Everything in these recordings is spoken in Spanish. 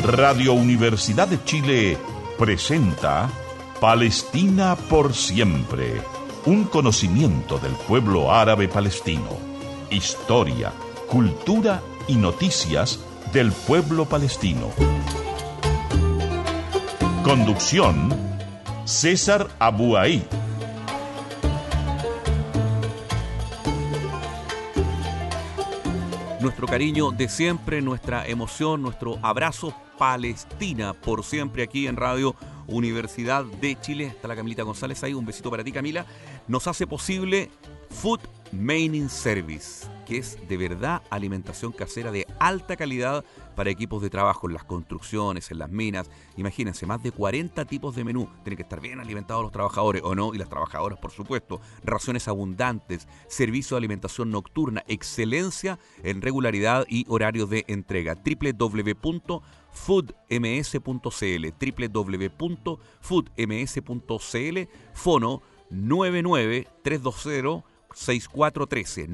Radio Universidad de Chile presenta Palestina por siempre, un conocimiento del pueblo árabe palestino, historia, cultura y noticias del pueblo palestino. Conducción, César Abuaí. Nuestro cariño de siempre, nuestra emoción, nuestro abrazo. Palestina por siempre aquí en Radio Universidad de Chile. Está la Camilita González ahí, un besito para ti, Camila. Nos hace posible Food Mining Service, que es de verdad alimentación casera de alta calidad para equipos de trabajo en las construcciones, en las minas. Imagínense, más de 40 tipos de menú. Tienen que estar bien alimentados los trabajadores, ¿o no? Y las trabajadoras, por supuesto. Raciones abundantes, servicio de alimentación nocturna, excelencia en regularidad y horarios de entrega. www.foodms.cl www.foodms.cl. Fono 99320-6413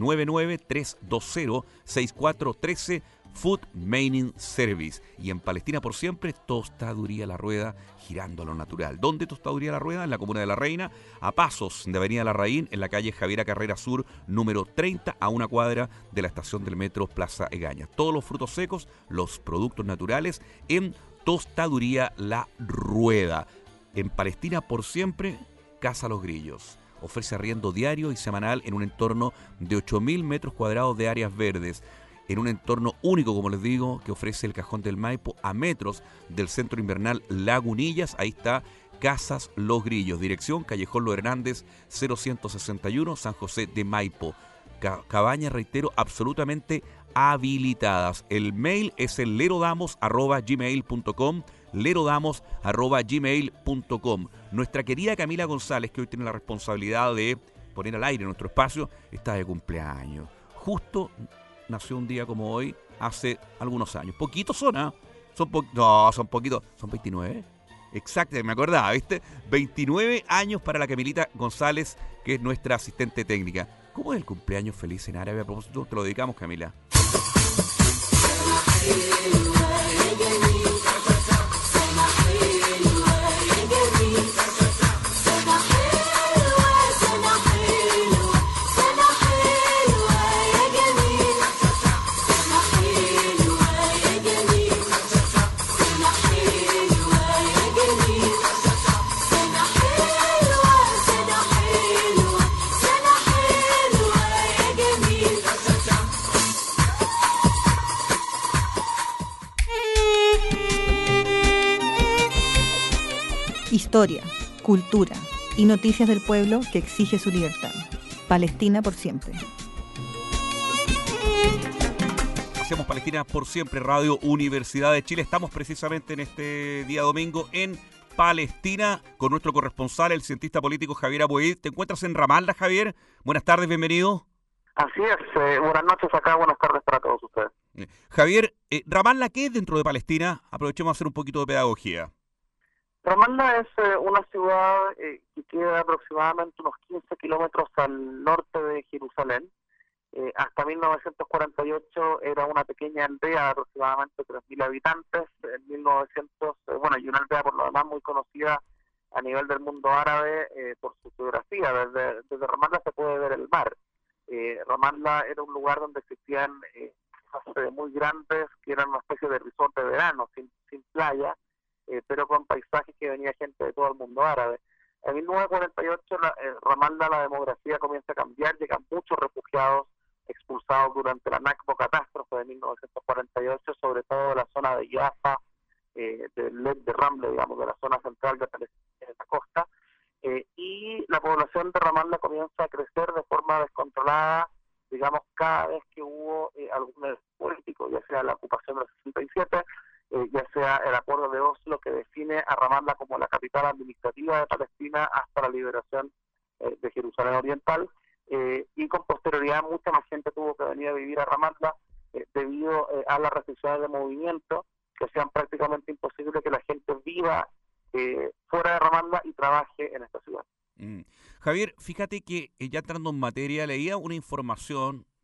99320-6413. Food Mining Service. Y en Palestina por siempre, Tostaduría La Rueda, girando a lo natural. ¿Dónde Tostaduría La Rueda? En la comuna de La Reina, a pasos de Avenida Larraín, en la calle Javiera Carrera Sur, número 30, a una cuadra de la estación del metro Plaza Egaña. Todos los frutos secos, los productos naturales en Tostaduría La Rueda. En Palestina por siempre, Casa Los Grillos. Ofrece arriendo diario y semanal en un entorno de 8.000 metros cuadrados de áreas verdes, en un entorno único, como les digo, que ofrece el Cajón del Maipo, a metros del centro invernal Lagunillas. Ahí está Casas Los Grillos. Dirección Callejón Los Hernández 0161, San José de Maipo. Cabañas, reitero, absolutamente habilitadas. El mail es el lerodamos@gmail.com, lerodamos@gmail.com. Nuestra querida Camila González, que hoy tiene la responsabilidad de poner al aire nuestro espacio, está de cumpleaños. Justo nació un día como hoy, hace algunos años. Poquitos son, ¿ah? Son poquitos. ¿Son 29? Exacto, me acordaba, ¿viste? 29 años para la Camilita González, que es nuestra asistente técnica. ¿Cómo es el cumpleaños feliz en árabe? A propósito, te lo dedicamos, Camila. Historia, cultura y noticias del pueblo que exige su libertad. Palestina por siempre. Hacemos Palestina por siempre, Radio Universidad de Chile. Estamos precisamente en este día domingo en Palestina con nuestro corresponsal, el cientista político Javier Abuaí. ¿Te encuentras en Ramallah, Javier? Buenas tardes, bienvenido. Así es, buenas noches acá, buenas tardes para todos ustedes. Javier, ¿Ramallah qué es dentro de Palestina? Aprovechemos a hacer un poquito de pedagogía. Ramallah es una ciudad que queda aproximadamente unos 15 kilómetros al norte de Jerusalén. Hasta 1948 era una pequeña aldea de aproximadamente 3.000 habitantes. En 1900, y una aldea por lo demás muy conocida a nivel del mundo árabe por su geografía. Desde Ramallah se puede ver el mar. Ramallah era un lugar donde existían casas muy grandes que eran una especie de resort de verano, sin playa, pero con paisajes que venía gente de todo el mundo árabe. En 1948 Ramallah, la demografía comienza a cambiar, llegan muchos refugiados expulsados durante la Nakba catástrofe de 1948, sobre todo de la zona de Jaffa, de Ramle, digamos, de la zona central de Palestina, en la costa, y la población de Ramallah comienza a crecer de forma descontrolada, digamos, cada vez que hubo algún evento político, ya sea la ocupación del 67, ya sea el acuerdo de Oslo, que define a Ramallah como la capital administrativa de Palestina hasta la liberación de Jerusalén Oriental, y con posterioridad mucha más gente tuvo que venir a vivir a Ramallah debido a las restricciones de movimiento que hacían prácticamente imposible que la gente viva fuera de Ramallah y trabaje en esta ciudad. Javier, fíjate que ya entrando en materia, leía una información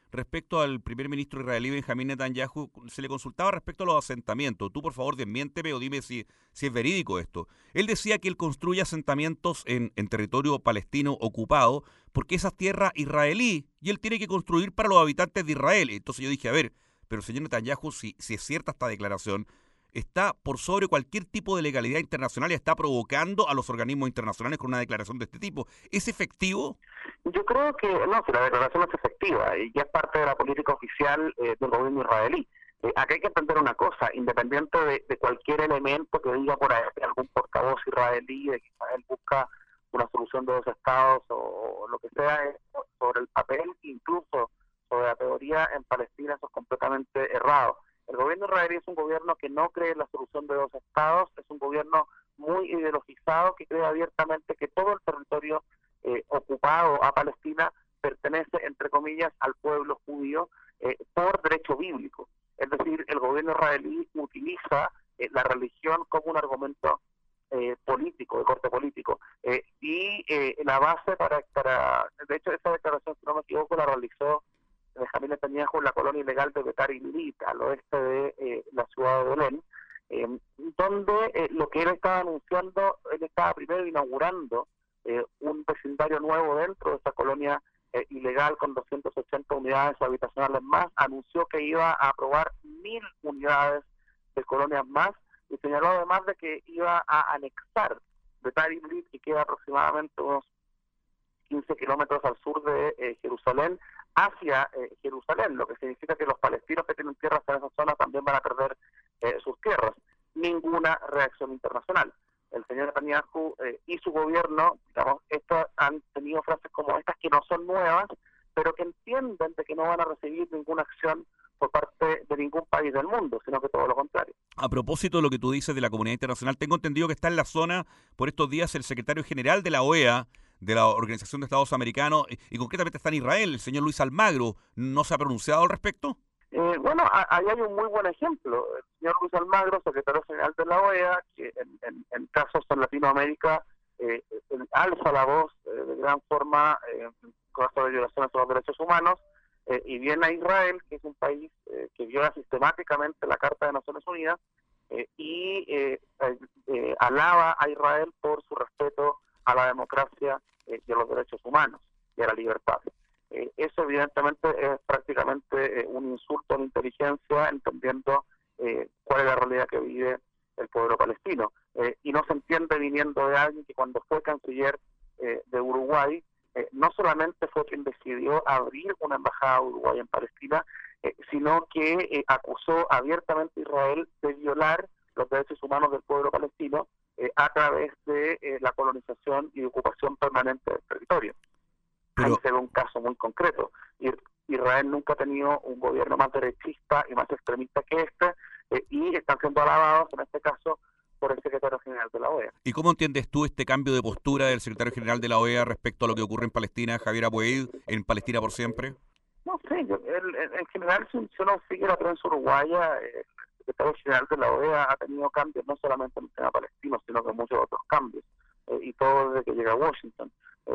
respecto al primer ministro israelí Benjamín Netanyahu, se le consultaba respecto a los asentamientos. Tú, por favor, desmiénteme o dime si es verídico esto. Él decía que él construye asentamientos en territorio palestino ocupado porque esa es tierra israelí y él tiene que construir para los habitantes de Israel. Entonces yo dije, a ver, pero señor Netanyahu, si es cierta esta declaración, está por sobre cualquier tipo de legalidad internacional y está provocando a los organismos internacionales con una declaración de este tipo. ¿Es efectivo? Yo creo que no, si la declaración es efectiva y ya es parte de la política oficial del gobierno israelí. Acá hay que entender una cosa, independiente de cualquier elemento que diga por ahí algún portavoz israelí de que Israel busca una solución de dos estados o lo que sea, sobre el papel, incluso sobre la teoría en Palestina, eso es completamente errado. El gobierno israelí es un gobierno que no cree en la solución de dos estados, es un gobierno muy ideologizado que cree abiertamente que todo el territorio ocupado a Palestina pertenece, entre comillas, al pueblo judío por derecho bíblico. Es decir, el gobierno israelí utiliza la religión como un argumento político, de corte político. Y la base de hecho, esa declaración, si no me equivoco, la realizó Benjamín Netanyahu en la colonia ilegal de Betar Illit, al oeste de la ciudad de Belén, donde lo que él estaba anunciando, él estaba primero inaugurando un vecindario nuevo dentro de esa colonia ilegal con 280 unidades habitacionales más, anunció que iba a aprobar 1.000 unidades de colonias más y señaló además de que iba a anexar Betar Illit, que queda aproximadamente unos 15 kilómetros al sur de Jerusalén, hacia Jerusalén, lo que significa que los palestinos que tienen tierras en esa zona también van a perder sus tierras. Ninguna reacción internacional. El señor Netanyahu y su gobierno, digamos, han tenido frases como estas que no son nuevas, pero que entienden de que no van a recibir ninguna acción por parte de ningún país del mundo, sino que todo lo contrario. A propósito de lo que tú dices de la comunidad internacional, tengo entendido que está en la zona por estos días el secretario general de la OEA, de la Organización de Estados Americanos, y concretamente está en Israel, el señor Luis Almagro. ¿No se ha pronunciado al respecto? Bueno, ahí hay un muy buen ejemplo. El señor Luis Almagro, secretario general de la OEA, que en casos en Latinoamérica alza la voz de gran forma en casos de violaciones a los derechos humanos, y viene a Israel, que es un país que viola sistemáticamente la Carta de Naciones Unidas, y alaba a Israel por su respeto a la democracia y a los derechos humanos y a la libertad. Eso evidentemente es prácticamente un insulto a la inteligencia, entendiendo cuál es la realidad que vive el pueblo palestino. Y no se entiende viniendo de alguien que cuando fue canciller de Uruguay, no solamente fue quien decidió abrir una embajada de Uruguay en Palestina, sino que acusó abiertamente a Israel de violar los derechos humanos del pueblo palestino a través de la colonización y ocupación permanente del territorio. Ahí se ve un caso muy concreto. Israel nunca ha tenido un gobierno más derechista y más extremista que este, y están siendo alabados, en este caso, por el secretario general de la OEA. ¿Y cómo entiendes tú este cambio de postura del secretario general de la OEA respecto a lo que ocurre en Palestina, Javier Aboeid, en Palestina por siempre? No sé, en general, si uno sigue la prensa uruguaya, el secretario general de la OEA ha tenido cambios no solamente en el tema palestino, sino que muchos otros cambios, y todo desde que llega a Washington.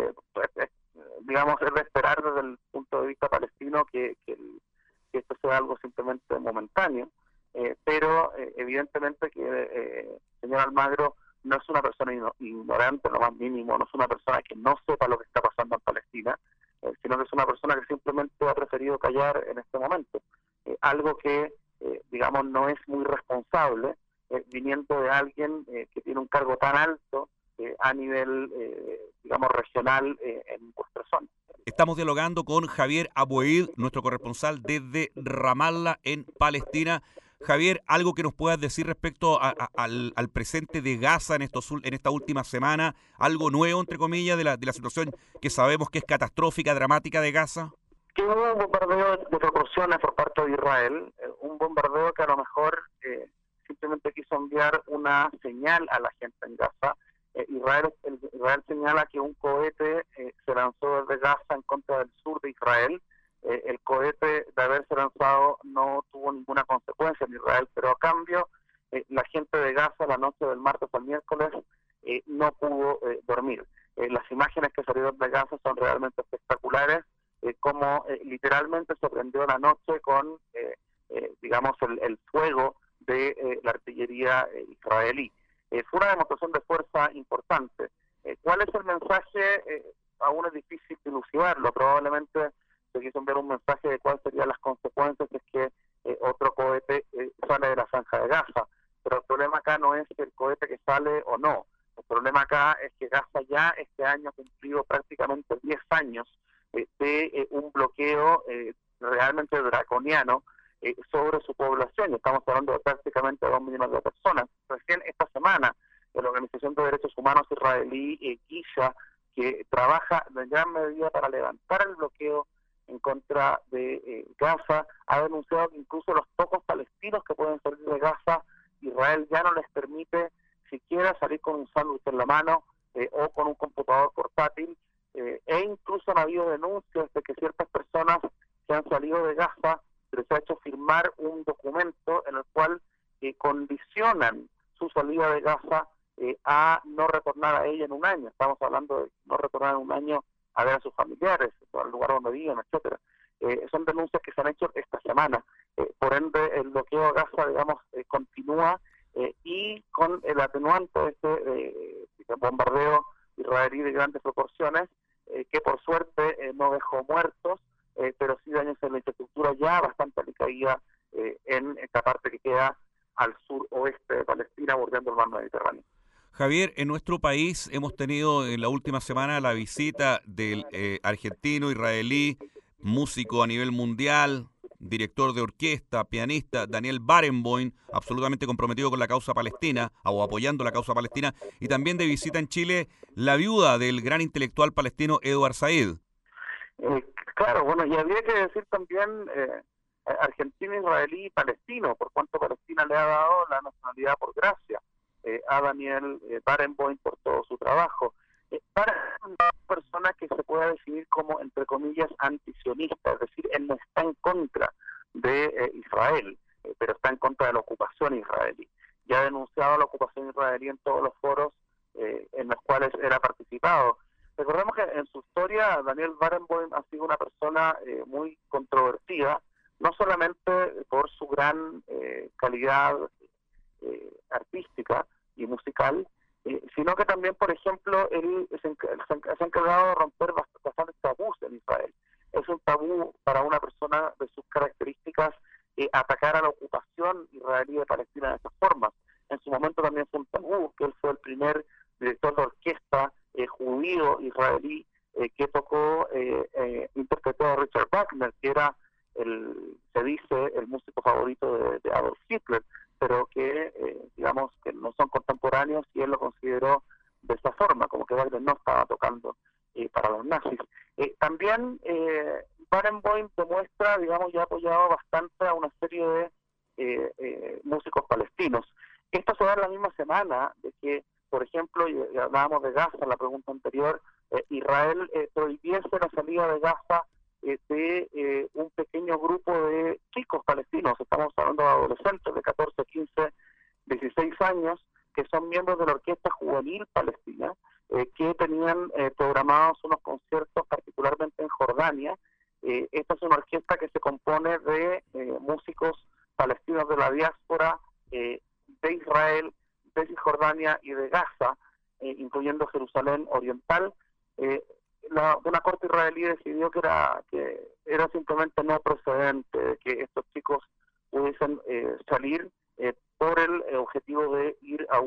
Digamos, es de esperar desde el punto de vista palestino que esto sea algo simplemente momentáneo, pero evidentemente que el señor Almagro no es una persona ignorante, lo más mínimo, no es una persona que no sepa lo que está pasando en Palestina, sino que es una persona que simplemente ha preferido callar en este momento. Algo que, digamos, no es muy responsable, viniendo de alguien que tiene un cargo tan alto a nivel, digamos, regional en vuestra zona. Estamos dialogando con Javier Aboeid, nuestro corresponsal desde Ramallah, en Palestina. Javier, ¿algo que nos puedas decir respecto al presente de Gaza en esta última semana? ¿Algo nuevo, entre comillas, de la situación que sabemos que es catastrófica, dramática de Gaza? Que hubo un bombardeo de proporciones por parte de Israel, un bombardeo que a lo mejor simplemente quiso enviar una señal a la gente en Gaza. Israel señala que un cohete se lanzó desde Gaza en contra del sur de Israel. El cohete, de haberse lanzado, no tuvo ninguna consecuencia en Israel, pero a cambio la gente de Gaza la noche del martes al miércoles no pudo dormir. Las imágenes que salieron de Gaza son realmente espectaculares. cómo literalmente se prendió la noche con, digamos, el fuego de la artillería israelí. Fue una demostración de fuerza importante. ¿Cuál es el mensaje? Aún es difícil dilucidarlo. Probablemente se quiso enviar un mensaje de cuáles serían las consecuencias si es que otro cohete sale de la franja de Gaza. Pero el problema acá no es el cohete que sale o no. El problema acá es que Gaza ya este año ha cumplido prácticamente 10 años de un bloqueo realmente draconiano sobre su población. Estamos hablando de prácticamente 2 millones de personas. Recién esta semana, la Organización de Derechos Humanos israelí, GISA, que trabaja en gran medida para levantar el bloqueo en contra de Gaza, ha denunciado que incluso los pocos palestinos que pueden salir de Gaza, Israel ya no les permite siquiera salir con un sándwich en la mano o con un computador portátil, e incluso han habido denuncias de que ciertas personas que han salido de Gaza se les ha hecho firmar un documento en el cual condicionan su salida de Gaza a no retornar a ella en un año. Estamos hablando de no retornar en un año a ver a sus familiares, al lugar donde viven, etcétera. Son denuncias que se han hecho esta semana. Por ende, el bloqueo a Gaza, digamos, continúa y con el atenuante de este bombardeo israelí de grandes proporciones, que por suerte no dejó muertos, pero sí daños en la infraestructura ya bastante alicaída en esta parte que queda al suroeste de Palestina, bordeando el mar Mediterráneo. Javier, en nuestro país hemos tenido en la última semana la visita del argentino, israelí, músico a nivel mundial, director de orquesta, pianista, Daniel Barenboim, absolutamente comprometido con la causa palestina, o apoyando la causa palestina, y también de visita en Chile la viuda del gran intelectual palestino Edward Said. Claro, bueno, y habría que decir también argentino, israelí y palestino, por cuanto Palestina le ha dado la nacionalidad por gracia a Daniel Barenboim por todo su trabajo. Para una persona que se pueda definir como, entre comillas, antisionista, es decir, él no está en contra de Israel, pero está en contra de la ocupación israelí. Ya ha denunciado la ocupación israelí en todos los foros en los cuales él ha participado. Recordemos que en su historia Daniel Barenboim ha sido una persona muy controvertida, no solamente por su gran calidad artística y musical, sino que también, por ejemplo, él se ha encargado de romper bastantes tabús en Israel. Es un tabú para una persona de sus características atacar a la ocupación israelí de Palestina de esa forma. En su momento también fue un tabú que él fue el primer director de orquesta judío israelí que tocó, interpretó a Richard Wagner, que era se dice, el músico favorito de Adolf Hitler, pero que digamos que no son contemporáneos, y él lo consideró de esa forma, como que Wagner no estaba tocando para los nazis. También Barenboim demuestra, digamos, ya ha apoyado bastante a una serie de músicos palestinos. Esto se da en la misma semana de que, por ejemplo, y hablábamos de Gaza en la pregunta anterior, Israel prohibiese la salida de Gaza de un pequeño grupo de chicos palestinos. Estamos hablando de adolescentes de 14, 15, 16 años, que son miembros de la Orquesta Juvenil Palestina, que tenían programados unos conciertos particularmente en Jordania. Esta es una orquesta que se compone de músicos palestinos de la diáspora de Israel, de Cisjordania y de Gaza, incluyendo Jerusalén Oriental. Una corte israelí decidió que era simplemente no procedente que estos chicos pudiesen salir por el objetivo de ir a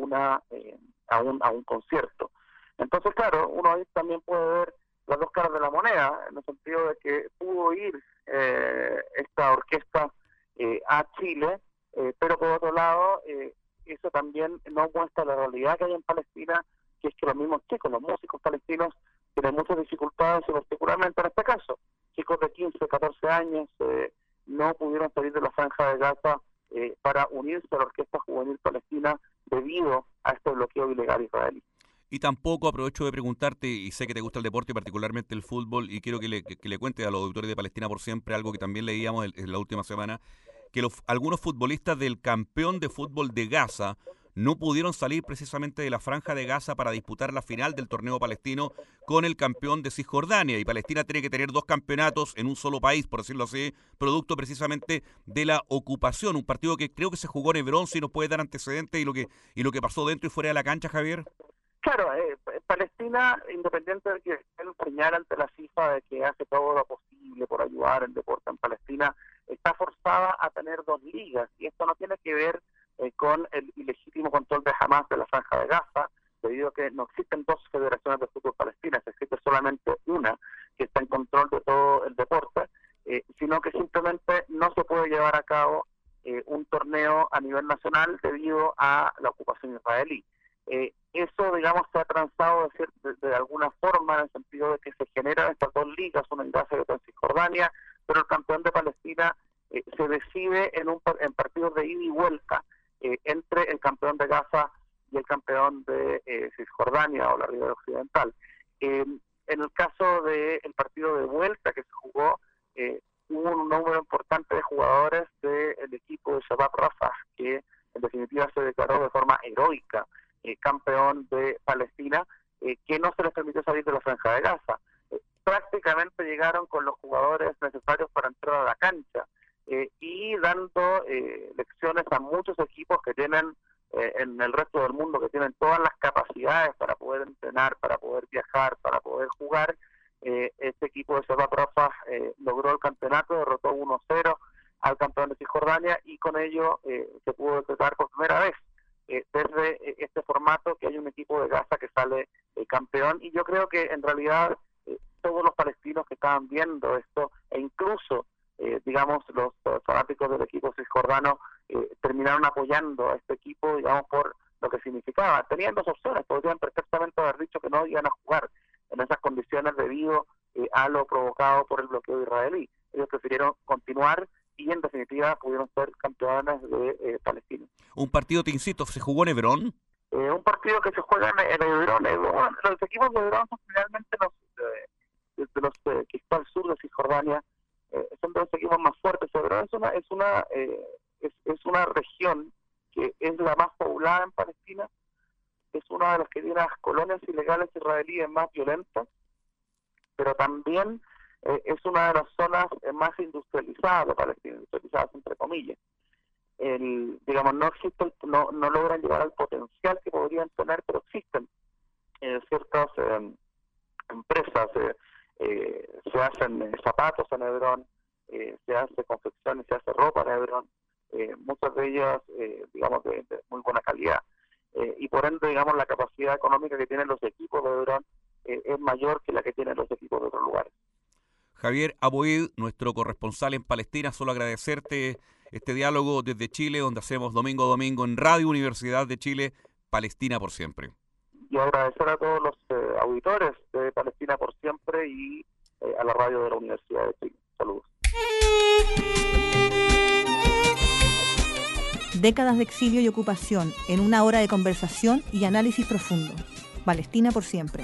un concierto. Entonces, claro, uno ahí también puede ver las dos caras de la moneda, en el sentido de que pudo ir esta orquesta a Chile, pero por otro lado, eso también no muestra la realidad que hay en Palestina, que es que los mismos chicos, los músicos palestinos, tienen muchas dificultades, y particularmente en este caso, chicos de 15, 14 años no pudieron salir de la franja de Gaza para unirse a la Orquesta Juvenil Palestina debido a este bloqueo ilegal israelí. Y tampoco, aprovecho de preguntarte, y sé que te gusta el deporte, particularmente el fútbol, y quiero que le cuentes a los auditores de Palestina por Siempre algo que también leíamos en la última semana, que algunos futbolistas del campeón de fútbol de Gaza no pudieron salir precisamente de la Franja de Gaza para disputar la final del torneo palestino con el campeón de Cisjordania. Y Palestina tiene que tener 2 campeonatos en un solo país, por decirlo así, producto precisamente de la ocupación. Un partido que creo que se jugó en Hebrón, si nos puede dar antecedentes y lo que pasó dentro y fuera de la cancha, Javier. Claro, Palestina, independiente de que él señala ante la FIFA de que hace todo lo posible por ayudar el deporte en Palestina, está forzada a tener 2 ligas, y esto no tiene que ver con el ilegítimo control de Hamas de la Franja de Gaza, debido a que no existen 2 federaciones de fútbol palestinas, existe solamente una que está en control de todo el deporte, sino que simplemente no se puede llevar a cabo un torneo a nivel nacional debido a la ocupación israelí. Eso, digamos, se ha transado de alguna forma, en el sentido de que se generan estas 2 ligas, una en Gaza y otra en Cisjordania, pero el campeón de Palestina se decide en partidos de ida y vuelta entre el campeón de Gaza y el campeón de Cisjordania o la Ribera Occidental. En el caso del partido de vuelta que se jugó, hubo un número importante de jugadores del equipo de Shabab Rafah, que en definitiva se declaró de forma heroica campeón de Palestina, que no se les permitió salir de la Franja de Gaza. Prácticamente llegaron con los jugadores necesarios para entrar a la cancha y dando lecciones a muchos equipos que tienen en el resto del mundo, que tienen todas las capacidades para poder entrenar, para poder viajar, para poder jugar. Este equipo de Shabab Rafah logró el campeonato, derrotó 1-0 al campeón de Cisjordania, y con ello se pudo decretar por primera vez desde este formato que hay un equipo de Gaza que sale campeón. Y yo creo que en realidad todos los palestinos que estaban viendo esto, e incluso digamos los fanáticos del equipo cisjordano, terminaron apoyando a este equipo, digamos, por lo que significaba. Tenían 2 opciones, podrían perfectamente haber dicho que no iban a jugar en esas condiciones debido a lo provocado por el bloqueo israelí. Ellos prefirieron continuar y en definitiva pudieron ser campeones de Palestina. Un partido, te insisto, ¿se jugó en Hebrón? Un partido que se juega en Hebrón. Los equipos de Hebrón son finalmente los que están al sur de Cisjordania, son de los equipos más fuertes. Hebrón es una región que es la más poblada en Palestina, es una de las que tiene las colonias ilegales israelíes más violentas, pero también es una de las zonas más industrializadas de Palestina, industrializadas entre comillas. Digamos, no logran llegar al potencial que podrían tener, pero existen ciertas empresas, se hacen zapatos en Hebrón, se hace confección y se hace ropa en Hebrón, muchas de ellas, digamos, de muy buena calidad. Y por ende, digamos, la capacidad económica que tienen los equipos de Hebrón es mayor que la que tienen los equipos de otros lugares. Javier Aboid, nuestro corresponsal en Palestina, solo agradecerte este diálogo desde Chile, donde hacemos domingo a domingo en Radio Universidad de Chile, Palestina por siempre. Y agradecer a todos los auditores de Palestina por siempre y a la radio de la Universidad de Chile. Saludos. Décadas de exilio y ocupación en una hora de conversación y análisis profundo. Palestina por siempre.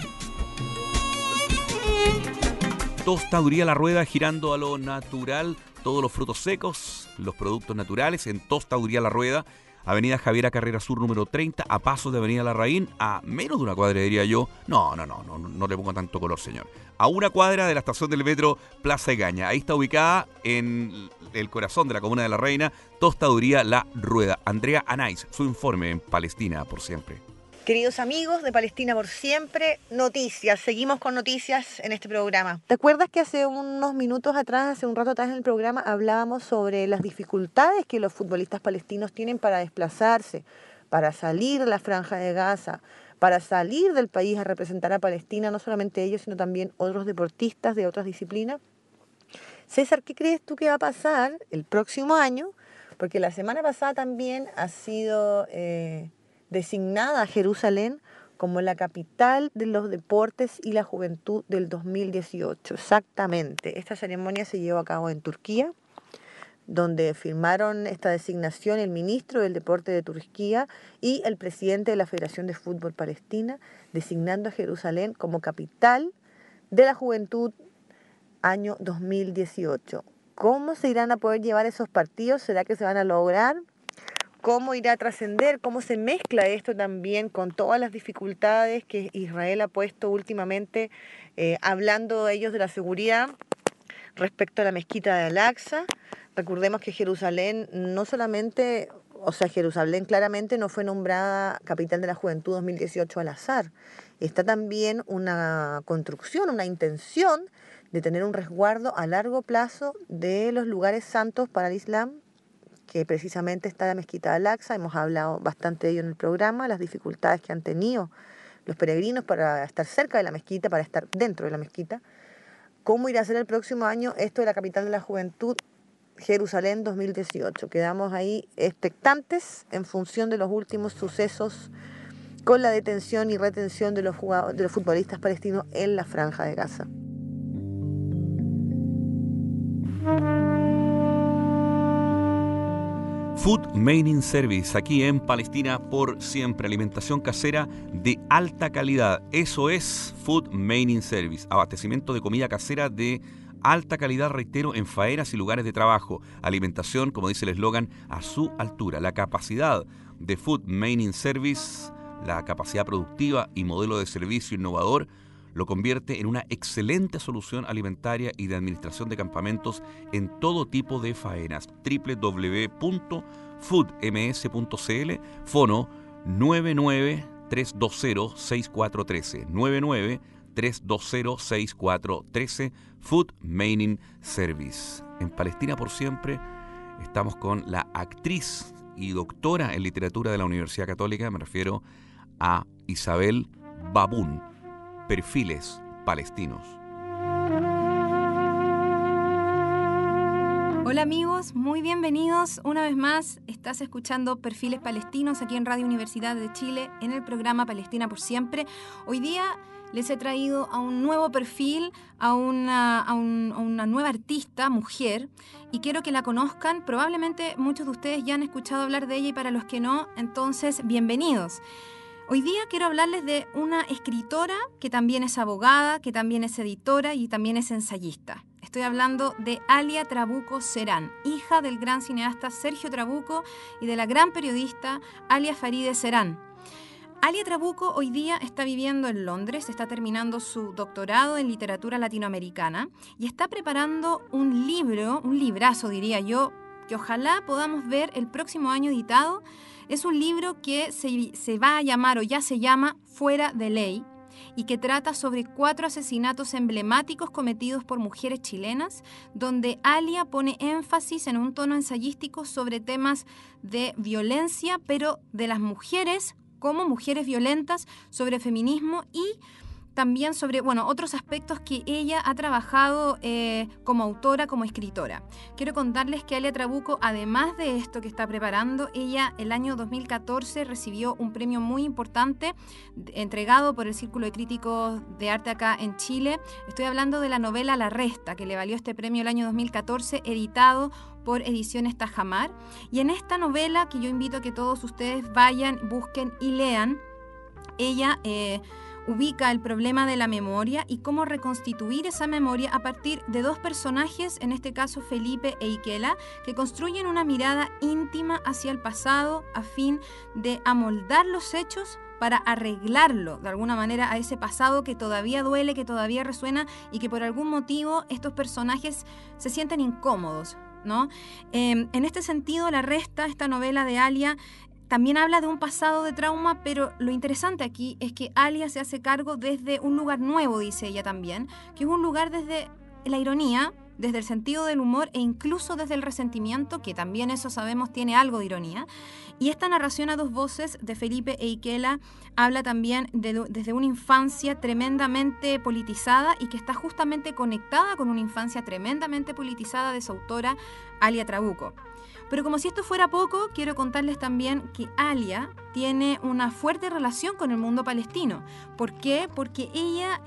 Tostaduría La Rueda, girando a lo natural, todos los frutos secos, los productos naturales en Tostaduría La Rueda, Avenida Javiera Carrera Sur número 30, a pasos de Avenida Larraín, a menos de una cuadra, diría yo. No le pongo tanto color, señor. A una cuadra de la estación del metro Plaza Egaña. Ahí está ubicada, en el corazón de la comuna de La Reina, Tostaduría La Rueda. Andrea Anais, su informe en Palestina por siempre. Queridos amigos de Palestina por siempre, noticias. Seguimos con noticias en este programa. ¿Te acuerdas que hace unos minutos atrás, hace un rato atrás en el programa, hablábamos sobre las dificultades que los futbolistas palestinos tienen para desplazarse, para salir de la Franja de Gaza, para salir del país a representar a Palestina, no solamente ellos, sino también otros deportistas de otras disciplinas? César, ¿qué crees tú que va a pasar el próximo año? Porque la semana pasada también ha sido designada Jerusalén como la capital de los deportes y la juventud del 2018. Exactamente. Esta ceremonia se llevó a cabo en Turquía, donde firmaron esta designación el ministro del Deporte de Turquía y el presidente de la Federación de Fútbol Palestina, designando a Jerusalén como capital de la juventud año 2018. ¿Cómo se irán a poder llevar esos partidos? ¿Será que se van a lograr? cómo irá a trascender, cómo se mezcla esto también con todas las dificultades que Israel ha puesto últimamente, hablando ellos de la seguridad respecto a la mezquita de Al-Aqsa. Recordemos que Jerusalén no solamente, o sea, Jerusalén claramente no fue nombrada capital de la juventud 2018 al azar. Está también una construcción, una intención de tener un resguardo a largo plazo de los lugares santos para el Islam, que precisamente está la mezquita de Al-Aqsa. Hemos hablado bastante de ello en el programa, las dificultades que han tenido los peregrinos para estar cerca de la mezquita, para estar dentro de la mezquita. ¿Cómo irá a ser el próximo año esto de la capital de la juventud, Jerusalén 2018? Quedamos ahí expectantes en función de los últimos sucesos con la detención y retención de los futbolistas palestinos en la Franja de Gaza. Food Maintenance Service, aquí en Palestina por siempre. Alimentación casera de alta calidad. Eso es Food Maintenance Service. Abastecimiento de comida casera de alta calidad, reitero, en faenas y lugares de trabajo. Alimentación, como dice el eslogan, a su altura. La capacidad de Food Maintenance Service, la capacidad productiva y modelo de servicio innovador, lo convierte en una excelente solución alimentaria y de administración de campamentos en todo tipo de faenas. www.foodms.cl, fono 993206413, 993206413, Food Maintenance Service. En Palestina por siempre estamos con la actriz y doctora en literatura de la Universidad Católica, me refiero a Isabel Babún. Perfiles palestinos. Hola amigos, muy bienvenidos. Una vez más, estás escuchando Perfiles Palestinos aquí en Radio Universidad de Chile en el programa Palestina por Siempre. Hoy día les he traído a un nuevo perfil, a una nueva artista, mujer, y quiero que la conozcan. Probablemente muchos de ustedes ya han escuchado hablar de ella y para los que no, entonces bienvenidos. Hoy día quiero hablarles de una escritora que también es abogada, que también es editora y también es ensayista. Estoy hablando de Alia Trabuco Serán, hija del gran cineasta Sergio Trabuco y de la gran periodista Alia Farideh Serán. Alia Trabuco hoy día está viviendo en Londres, está terminando su doctorado en literatura latinoamericana y está preparando un libro, un librazo diría yo, que ojalá podamos ver el próximo año editado. Es un libro que se va a llamar o ya se llama Fuera de Ley y que trata sobre 4 asesinatos emblemáticos cometidos por mujeres chilenas, donde Alia pone énfasis en un tono ensayístico sobre temas de violencia, pero de las mujeres como mujeres violentas, sobre feminismo y también sobre otros aspectos que ella ha trabajado como autora, como escritora. Quiero contarles que Alia Trabuco, además de esto que está preparando, ella el año 2014 recibió un premio muy importante entregado por el Círculo de Críticos de Arte acá en Chile. Estoy hablando de la novela La Resta, que le valió este premio el año 2014, editado por Ediciones Tajamar. Y en esta novela, que yo invito a que todos ustedes vayan, busquen y lean, ella ubica el problema de la memoria y cómo reconstituir esa memoria a partir de 2 personajes, en este caso Felipe e Ikela, que construyen una mirada íntima hacia el pasado a fin de amoldar los hechos para arreglarlo de alguna manera a ese pasado que todavía duele, que todavía resuena y que por algún motivo estos personajes se sienten incómodos, ¿no? En este sentido, La Resta, esta novela de Alia, también habla de un pasado de trauma, pero lo interesante aquí es que Alia se hace cargo desde un lugar nuevo, dice ella también, que es un lugar desde la ironía, desde el sentido del humor e incluso desde el resentimiento, que también eso sabemos tiene algo de ironía. Y esta narración a 2 voces de Felipe e Ikela habla también desde una infancia tremendamente politizada y que está justamente conectada con una infancia tremendamente politizada de su autora, Alia Trabuco. Pero como si esto fuera poco, quiero contarles también que Alia tiene una fuerte relación con el mundo palestino. ¿Por qué? Porque ella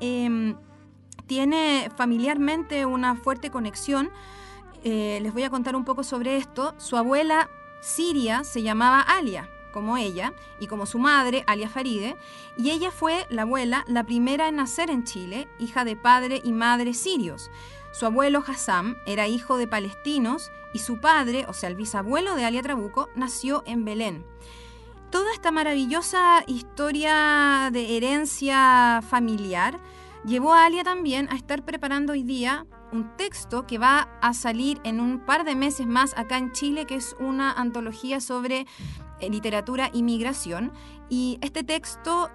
tiene familiarmente una fuerte conexión. Les voy a contar un poco sobre esto. Su abuela siria se llamaba Alia, como ella, y como su madre, Alia Farideh, y ella fue, la abuela, la primera en nacer en Chile, hija de padre y madre sirios. Su abuelo Hassam era hijo de palestinos y su padre, o sea, el bisabuelo de Alia Trabuco, nació en Belén. Toda esta maravillosa historia de herencia familiar llevó a Alia también a estar preparando hoy día un texto que va a salir en un par de meses más acá en Chile, que es una antología sobre literatura y migración. Y este texto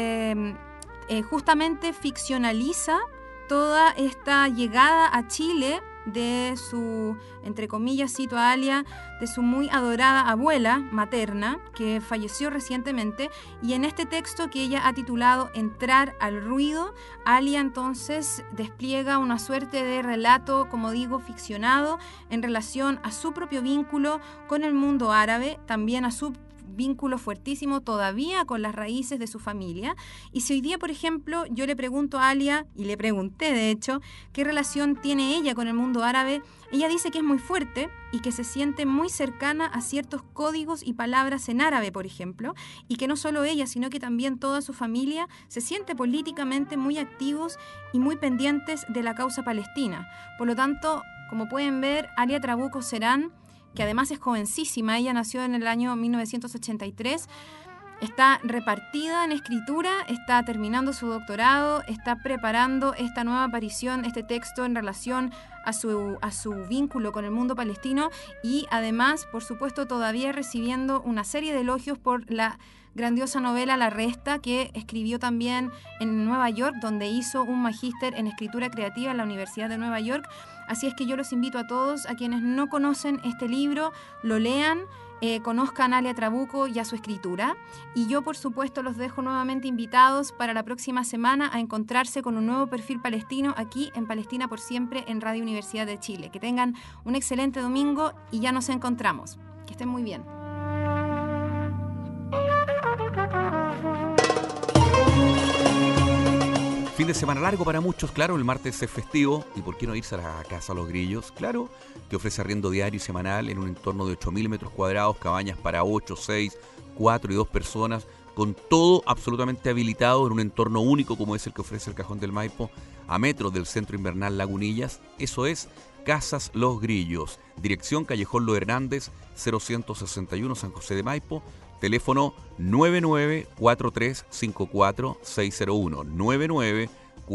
justamente ficcionaliza toda esta llegada a Chile de su, entre comillas, cito a Alia, de su muy adorada abuela materna, que falleció recientemente, y en este texto que ella ha titulado Entrar al ruido, Alia entonces despliega una suerte de relato, como digo, ficcionado en relación a su propio vínculo con el mundo árabe, también a su vínculo fuertísimo todavía con las raíces de su familia. Y si hoy día, por ejemplo, yo le pregunto a Alia, y le pregunté de hecho, qué relación tiene ella con el mundo árabe, ella dice que es muy fuerte y que se siente muy cercana a ciertos códigos y palabras en árabe, por ejemplo, y que no solo ella, sino que también toda su familia se siente políticamente muy activos y muy pendientes de la causa palestina. Por lo tanto, como pueden ver, Alia Trabuco Serán, que además es jovencísima, ella nació en el año 1983, está repartida en escritura, está terminando su doctorado, está preparando esta nueva aparición, este texto en relación a su vínculo con el mundo palestino y además, por supuesto, todavía recibiendo una serie de elogios por la grandiosa novela La Resta, que escribió también en Nueva York, donde hizo un magíster en escritura creativa en la Universidad de Nueva York. Así es que yo los invito a todos, a quienes no conocen este libro, lo lean, conozcan a Alia Trabuco y a su escritura. Y yo, por supuesto, los dejo nuevamente invitados para la próxima semana a encontrarse con un nuevo perfil palestino aquí en Palestina por Siempre en Radio Universidad de Chile. Que tengan un excelente domingo y ya nos encontramos. Que estén muy bien. Fin de semana largo para muchos, claro, el martes es festivo, y por qué no irse a la Casa Los Grillos, claro, que ofrece arriendo diario y semanal en un entorno de 8.000 metros cuadrados, cabañas para 8, 6, 4 y 2 personas, con todo absolutamente habilitado en un entorno único como es el que ofrece el Cajón del Maipo, a metros del Centro Invernal Lagunillas. Eso es Casas Los Grillos, dirección Callejón Los Hernández, 0161 San José de Maipo, teléfono 994354-601,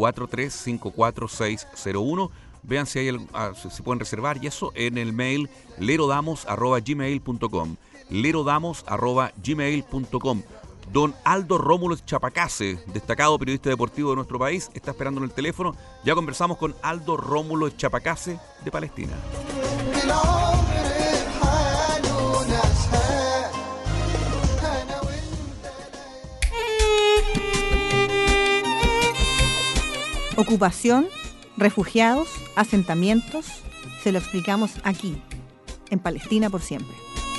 994354-601. Vean si hay si pueden reservar, y eso en el mail lerodamos@gmail.com, lerodamos@gmail.com. Don Aldo Rómulo Chapacase, destacado periodista deportivo de nuestro país, está esperando en el teléfono. Ya conversamos con Aldo Rómulo Chapacase de Palestina. Ocupación, refugiados, asentamientos, se lo explicamos aquí, en Palestina por Siempre.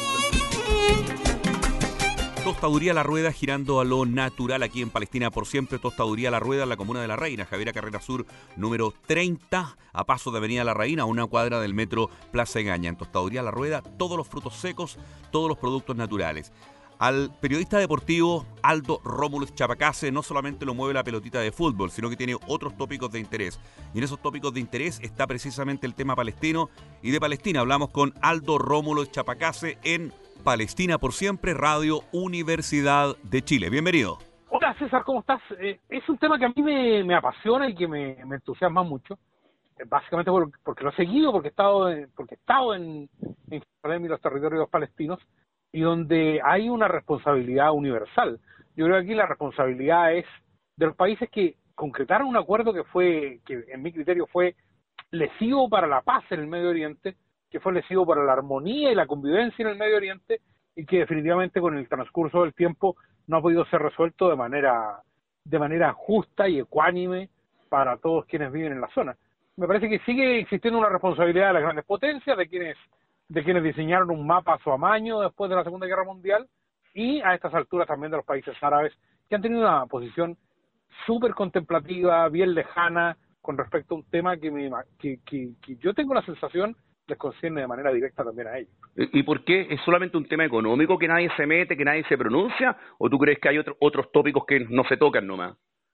Tostaduría La Rueda, girando a lo natural aquí en Palestina por Siempre. Tostaduría La Rueda, en la comuna de La Reina, Javiera Carrera Sur, número 30, a paso de Avenida La Reina, a una cuadra del metro Plaza Egaña. En Tostaduría La Rueda, todos los frutos secos, todos los productos naturales. Al periodista deportivo Aldo Rómulo Chapacase no solamente lo mueve la pelotita de fútbol, sino que tiene otros tópicos de interés. Y en esos tópicos de interés está precisamente el tema palestino. Y de Palestina hablamos con Aldo Rómulo Chapacase en Palestina por Siempre, Radio Universidad de Chile. Bienvenido. Hola César, ¿cómo estás? Es un tema que a mí me apasiona y que me entusiasma mucho. Básicamente porque lo he seguido, porque he estado en Jerusalén y los territorios palestinos, y donde hay una responsabilidad universal. Yo creo que aquí la responsabilidad es de los países que concretaron un acuerdo que en mi criterio fue lesivo para la paz en el Medio Oriente, que fue lesivo para la armonía y la convivencia en el Medio Oriente, y que definitivamente con el transcurso del tiempo no ha podido ser resuelto de manera justa y ecuánime para todos quienes viven en la zona. Me parece que sigue existiendo una responsabilidad de las grandes potencias, de quienes diseñaron un mapa a su amaño después de la Segunda Guerra Mundial, y a estas alturas también de los países árabes, que han tenido una posición súper contemplativa, bien lejana, con respecto a un tema que yo tengo la sensación les concierne de manera directa también a ellos. ¿Y por qué? ¿Es solamente un tema económico que nadie se mete, que nadie se pronuncia? ¿O tú crees que hay otros tópicos que no se tocan nomás?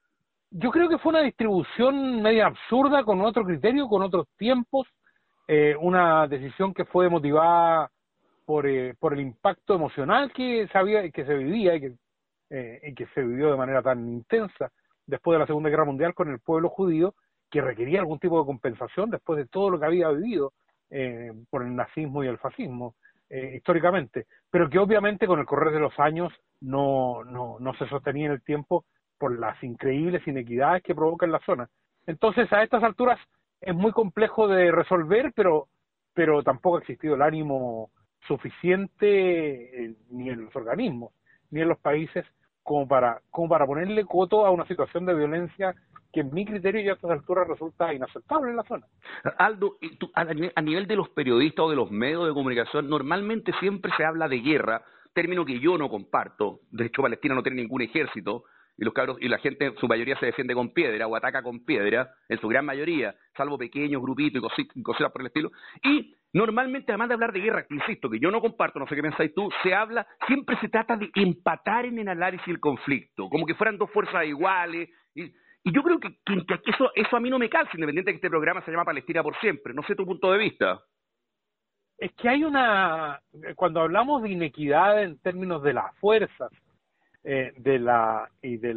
Yo creo que fue una distribución media absurda, con otro criterio, con otros tiempos, una decisión que fue motivada por el impacto emocional que se vivía y que se vivió de manera tan intensa después de la Segunda Guerra Mundial con el pueblo judío, que requería algún tipo de compensación después de todo lo que había vivido por el nazismo y el fascismo históricamente, pero que obviamente con el correr de los años no se sostenía en el tiempo por las increíbles inequidades que provoca en la zona. Entonces, a estas alturas es muy complejo de resolver, pero tampoco ha existido el ánimo suficiente ni en los organismos ni en los países como para ponerle coto a una situación de violencia que en mi criterio ya a estas alturas resulta inaceptable en la zona. Aldo, a nivel de los periodistas o de los medios de comunicación, normalmente siempre se habla de guerra, término que yo no comparto. De hecho, Palestina no tiene ningún ejército, y los cabros y la gente en su mayoría se defiende con piedra o ataca con piedra, en su gran mayoría, salvo pequeños grupitos y cositas por el estilo. Y normalmente, además de hablar de guerra, que insisto, que yo no comparto, no sé qué pensáis tú, siempre se trata de empatar en el análisis el conflicto, como que fueran dos fuerzas iguales. Y yo creo que eso a mí no me calza, independiente de que este programa se llama Palestina por siempre. No sé tu punto de vista. Es que cuando hablamos de inequidad en términos de las fuerzas, de la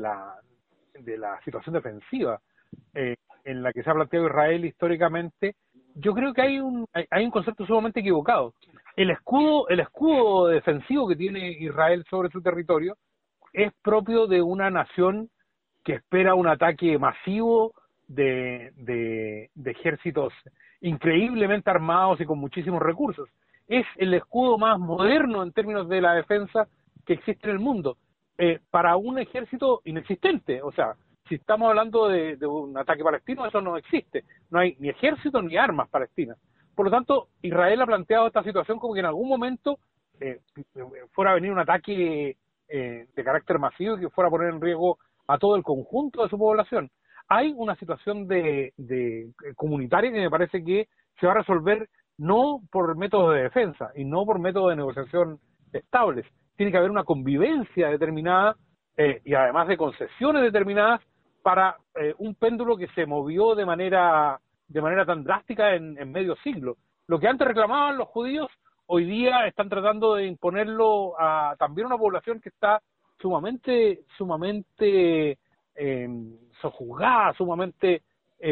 situación defensiva en la que se ha planteado Israel históricamente, yo creo que hay un concepto sumamente equivocado. El escudo defensivo que tiene Israel sobre su territorio es propio de una nación que espera un ataque masivo de ejércitos increíblemente armados y con muchísimos recursos. Es el escudo más moderno en términos de la defensa que existe en el mundo, para un ejército inexistente. O sea, si estamos hablando de un ataque palestino, eso no existe. No hay ni ejército ni armas palestinas. Por lo tanto, Israel ha planteado esta situación como que en algún momento fuera a venir un ataque de carácter masivo y que fuera a poner en riesgo a todo el conjunto de su población. Hay una situación de comunitaria que me parece que se va a resolver no por métodos de defensa y no por métodos de negociación estables. Tiene que haber una convivencia determinada y además de concesiones determinadas para un péndulo que se movió de manera tan drástica en medio siglo. Lo que antes reclamaban los judíos, hoy día están tratando de imponerlo a también una población que está sumamente sojuzgada, sumamente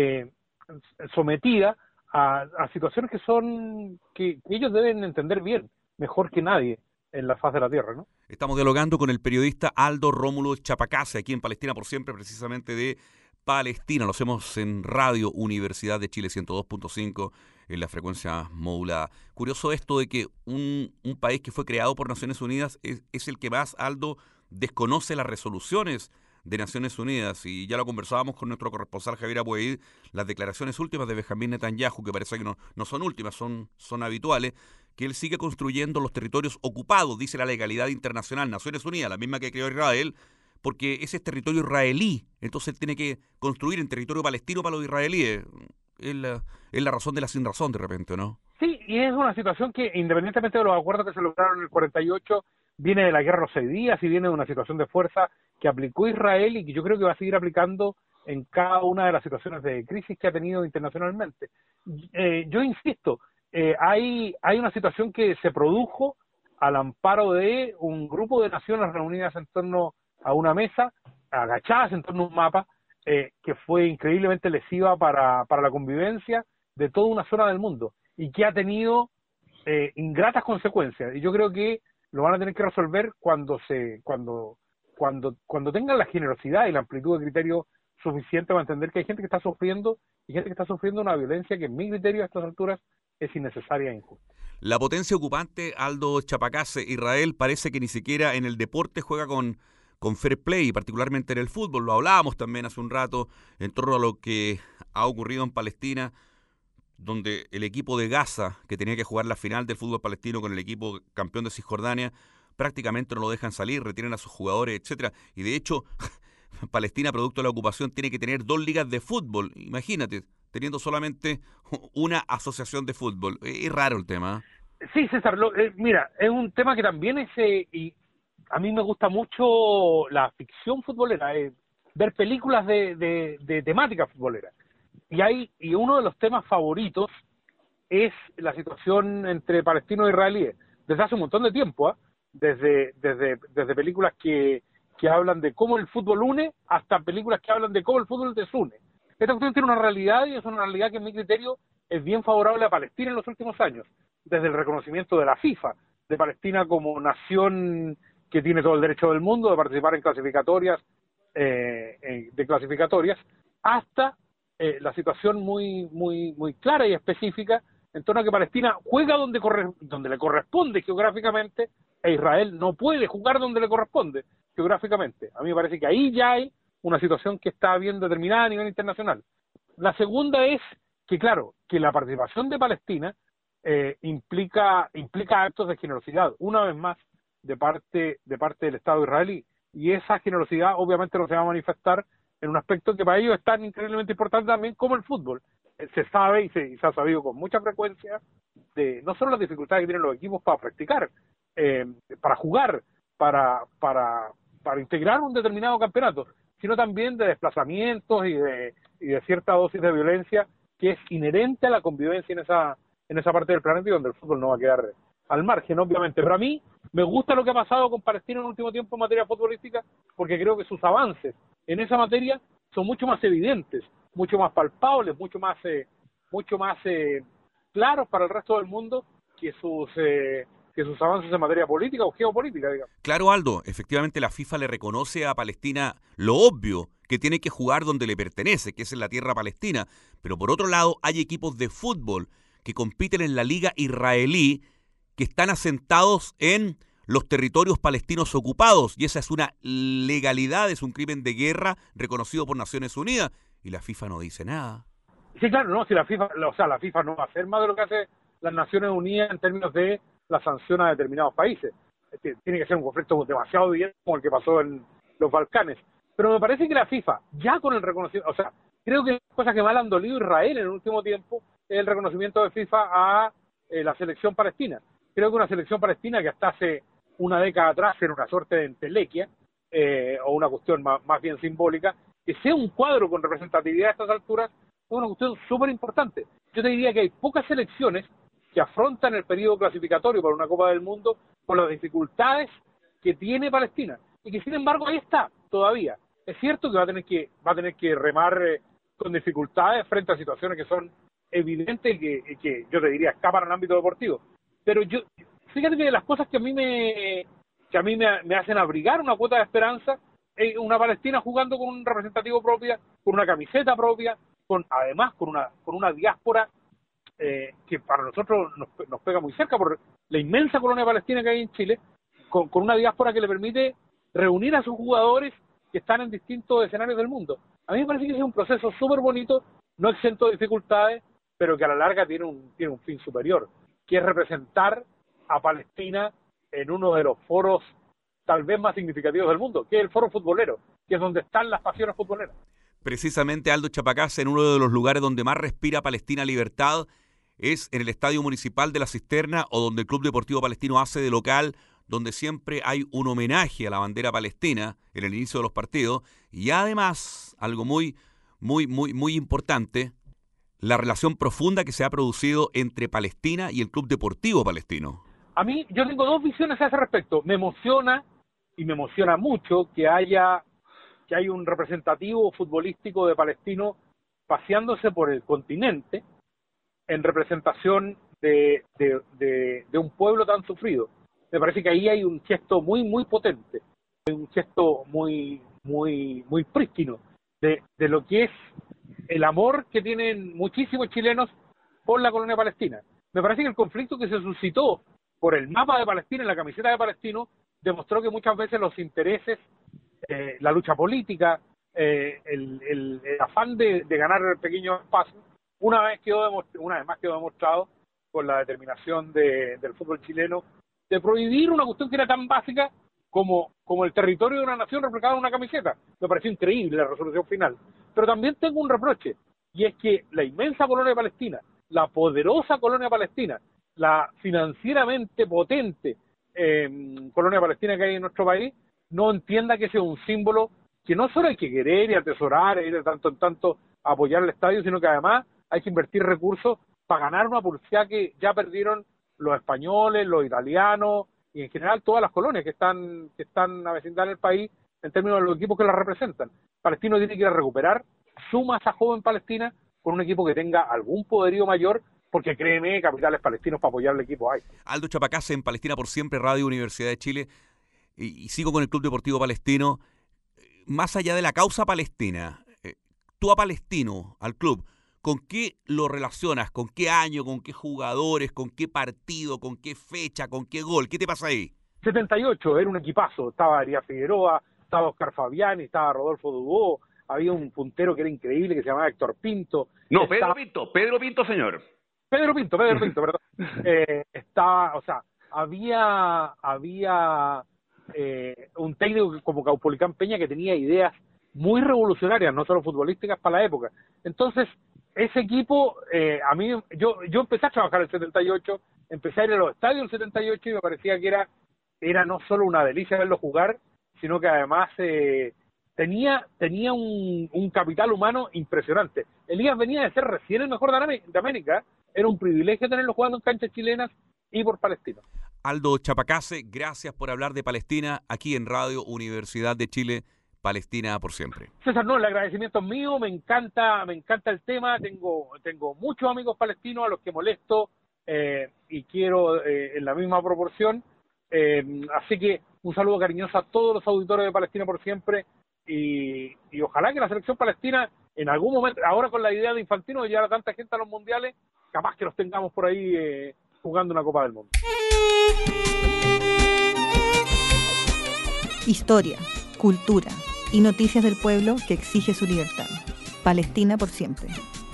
sometida a situaciones que ellos deben entender bien, mejor que nadie en la faz de la tierra, ¿no? Estamos dialogando con el periodista Aldo Rómulo Chapacase, aquí en Palestina por siempre, precisamente de Palestina. Lo hacemos en Radio Universidad de Chile 102.5 en la frecuencia modulada. Curioso esto de que un país que fue creado por Naciones Unidas es el que más, Aldo, desconoce las resoluciones de Naciones Unidas, y ya lo conversábamos con nuestro corresponsal Javier Abueid, las declaraciones últimas de Benjamín Netanyahu, que parece que no son últimas, son habituales, que él sigue construyendo los territorios ocupados, dice la legalidad internacional, Naciones Unidas, la misma que creó Israel, porque ese es territorio israelí, entonces él tiene que construir en territorio palestino para los israelíes. Es la razón de la sin razón de repente, ¿no? Sí, y es una situación que, independientemente de los acuerdos que se lograron en el 48, viene de la guerra de los 6 días y viene de una situación de fuerza que aplicó Israel y que yo creo que va a seguir aplicando en cada una de las situaciones de crisis que ha tenido internacionalmente. Yo insisto, hay una situación que se produjo al amparo de un grupo de naciones reunidas en torno a una mesa, agachadas en torno a un mapa, que fue increíblemente lesiva para la convivencia de toda una zona del mundo y que ha tenido ingratas consecuencias. Y yo creo que lo van a tener que resolver cuando tengan la generosidad y la amplitud de criterio suficiente para entender que hay gente que está sufriendo y gente que está sufriendo una violencia que en mi criterio a estas alturas es innecesaria e injusta. La potencia ocupante, Aldo Chapacase, Israel, parece que ni siquiera en el deporte juega con fair play, particularmente en el fútbol. Lo hablábamos también hace un rato en torno a lo que ha ocurrido en Palestina, donde el equipo de Gaza, que tenía que jugar la final del fútbol palestino con el equipo campeón de Cisjordania, prácticamente no lo dejan salir, retienen a sus jugadores, etcétera. Y de hecho, Palestina, producto de la ocupación, tiene que tener 2 ligas de fútbol. Imagínate, teniendo solamente una asociación de fútbol. Es raro el tema. Sí, César, mira, es un tema que también y a mí me gusta mucho la ficción futbolera. ver películas de temática futbolera. Y uno de los temas favoritos es la situación entre palestinos e israelíes, desde hace un montón de tiempo, desde películas que hablan de cómo el fútbol une, hasta películas que hablan de cómo el fútbol desune. Esta cuestión tiene una realidad, y es una realidad que en mi criterio es bien favorable a Palestina en los últimos años, desde el reconocimiento de la FIFA, de Palestina como nación que tiene todo el derecho del mundo de participar en clasificatorias, hasta la situación muy clara y específica en torno a que Palestina juega donde le corresponde geográficamente, e Israel no puede jugar donde le corresponde geográficamente. A mí me parece que ahí ya hay una situación que está bien determinada a nivel internacional. La segunda es que, claro, que la participación de Palestina implica actos de generosidad, una vez más, de parte del Estado israelí, y esa generosidad obviamente no se va a manifestar en un aspecto que para ellos es tan increíblemente importante también como el fútbol. Se sabe y se ha sabido con mucha frecuencia de no solo las dificultades que tienen los equipos para practicar, para jugar, para integrar un determinado campeonato, sino también de desplazamientos y de cierta dosis de violencia que es inherente a la convivencia en esa parte del planeta, y donde el fútbol no va a quedar al margen, obviamente. Pero a mí me gusta lo que ha pasado con Palestina en el último tiempo en materia futbolística, porque creo que sus avances en esa materia son mucho más evidentes, mucho más palpables, mucho más claros para el resto del mundo que sus avances en materia política o geopolítica, digamos. Claro, Aldo, efectivamente la FIFA le reconoce a Palestina lo obvio, que tiene que jugar donde le pertenece, que es en la tierra palestina, pero por otro lado hay equipos de fútbol que compiten en la liga israelí, que están asentados en los territorios palestinos ocupados, y esa es una legalidad, es un crimen de guerra reconocido por Naciones Unidas, y la FIFA no dice nada. Sí, claro, no, si la FIFA no va a hacer más de lo que hace las Naciones Unidas en términos de la sanción a determinados países. Tiene que ser un conflicto demasiado evidente como el que pasó en los Balcanes. Pero me parece que la FIFA, ya con el reconocimiento, creo que cosas que más le han dolido a Israel en el último tiempo es el reconocimiento de FIFA a la selección palestina. Creo que una selección palestina que hasta hace una década atrás era una suerte de entelequia, o una cuestión más bien simbólica, que sea un cuadro con representatividad a estas alturas, es una cuestión súper importante. Yo te diría que hay pocas selecciones que afrontan el periodo clasificatorio para una Copa del Mundo con las dificultades que tiene Palestina, y que sin embargo ahí está todavía. Es cierto que va a tener que remar con dificultades frente a situaciones que son evidentes y que yo te diría escapan al ámbito deportivo. Pero fíjate que de las cosas que a mí me hacen abrigar una cuota de esperanza, una Palestina jugando con un representativo propia, con una camiseta propia, además con una diáspora que para nosotros nos pega muy cerca por la inmensa colonia palestina que hay en Chile, con una diáspora que le permite reunir a sus jugadores que están en distintos escenarios del mundo. A mí me parece que es un proceso súper bonito, no exento de dificultades, pero que a la larga tiene un fin superior, que es representar a Palestina en uno de los foros tal vez más significativos del mundo, que es el foro futbolero, que es donde están las pasiones futboleras. Precisamente, Aldo Chapacás, en uno de los lugares donde más respira Palestina libertad es en el Estadio Municipal de La Cisterna, o donde el Club Deportivo Palestino hace de local, donde siempre hay un homenaje a la bandera palestina en el inicio de los partidos, y además, algo muy importante, la relación profunda que se ha producido entre Palestina y el Club Deportivo Palestino. A mí, yo tengo dos visiones a ese respecto. Me emociona, y me emociona mucho, que hay un representativo futbolístico de palestino paseándose por el continente en representación de un pueblo tan sufrido. Me parece que ahí hay un gesto muy potente, un gesto muy prístino de lo que es el amor que tienen muchísimos chilenos por la colonia palestina. Me parece que el conflicto que se suscitó por el mapa de Palestina en la camiseta de Palestino demostró que muchas veces los intereses, la lucha política, el afán de ganar pequeños espacios, una vez más quedó demostrado por la determinación del fútbol chileno de prohibir una cuestión que era tan básica como el territorio de una nación reflejado en una camiseta. Me pareció increíble la resolución final. Pero también tengo un reproche, y es que la inmensa colonia palestina, la poderosa colonia palestina, la financieramente potente colonia palestina que hay en nuestro país, no entienda que sea un símbolo que no solo hay que querer y atesorar, ir de tanto en tanto a apoyar el estadio, sino que además hay que invertir recursos para ganar una publicidad que ya perdieron los españoles, los italianos y en general todas las colonias que están a vecindad en el país en términos de los equipos que la representan. Palestino tiene que ir a recuperar su masa joven palestina con un equipo que tenga algún poderío mayor, porque créeme, capitales palestinos para apoyar al equipo hay. Aldo Chapacase en Palestina por Siempre, Radio Universidad de Chile, y sigo con el Club Deportivo Palestino. Más allá de la causa palestina, tú a Palestino, al club, ¿con qué lo relacionas? ¿Con qué año? ¿Con qué jugadores? ¿Con qué partido? ¿Con qué fecha? ¿Con qué gol? ¿Qué te pasa ahí? 78, era un equipazo, estaba Arias Figueroa, estaba Oscar Fabiani, estaba Rodolfo Dubó, había un puntero que era increíble que se llamaba Héctor Pinto. No, Pedro Pinto, señor. Pedro Pinto, perdón. Había un técnico como Caupolicán Peña que tenía ideas muy revolucionarias, no solo futbolísticas para la época. Entonces, ese equipo, yo empecé a trabajar en el 78, empecé a ir a los estadios el 78 y me parecía que era no solo una delicia verlo jugar, sino que además tenía un capital humano impresionante. Elías venía de ser recién el mejor de América, era un privilegio tenerlo jugando en canchas chilenas y por Palestino. Aldo Chapacase, gracias por hablar de Palestina aquí en Radio Universidad de Chile, Palestina por Siempre. César, no, el agradecimiento es mío, me encanta el tema, tengo muchos amigos palestinos a los que molesto y quiero en la misma proporción, así que un saludo cariñoso a todos los auditores de Palestina por Siempre y ojalá que la selección palestina en algún momento, ahora con la idea de Infantino de llevar a tanta gente a los mundiales, capaz que los tengamos por ahí jugando una Copa del Mundo. Historia, cultura y noticias del pueblo que exige su libertad. Palestina por siempre.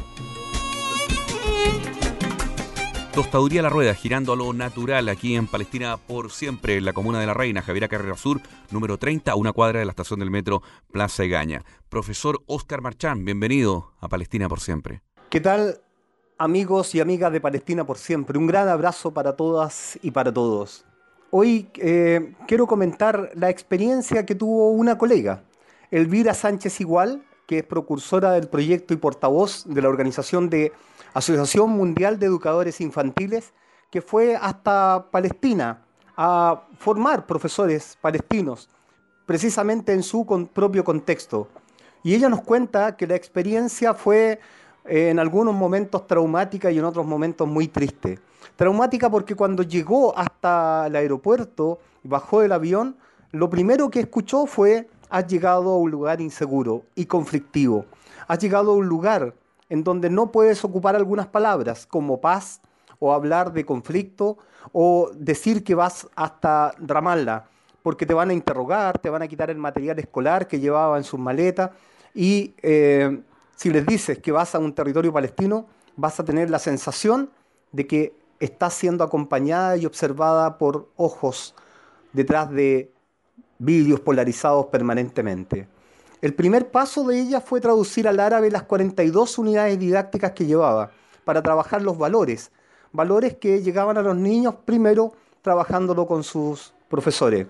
Tostaduría La Rueda, girando a lo natural aquí en Palestina por Siempre, en la comuna de La Reina, Javiera Carrera Sur, número 30, a una cuadra de la estación del metro Plaza Egaña. Profesor Óscar Marchán, bienvenido a Palestina por Siempre. ¿Qué tal, amigos y amigas de Palestina por Siempre? Un gran abrazo para todas y para todos. Hoy quiero comentar la experiencia que tuvo una colega, Elvira Sánchez Igual, que es precursora del proyecto y portavoz de la organización de Asociación Mundial de Educadores Infantiles, que fue hasta Palestina a formar profesores palestinos, precisamente en su propio contexto. Y ella nos cuenta que la experiencia fue en algunos momentos traumática y en otros momentos muy triste. Traumática porque cuando llegó hasta el aeropuerto y bajó del avión, lo primero que escuchó fue: has llegado a un lugar inseguro y conflictivo. Has llegado a un lugar en donde no puedes ocupar algunas palabras como paz o hablar de conflicto o decir que vas hasta Ramallah, porque te van a interrogar, te van a quitar el material escolar que llevaba en sus maletas y si les dices que vas a un territorio palestino, vas a tener la sensación de que estás siendo acompañada y observada por ojos detrás de vídeos polarizados permanentemente. El primer paso de ella fue traducir al árabe las 42 unidades didácticas que llevaba para trabajar los valores que llegaban a los niños, primero trabajándolo con sus profesores.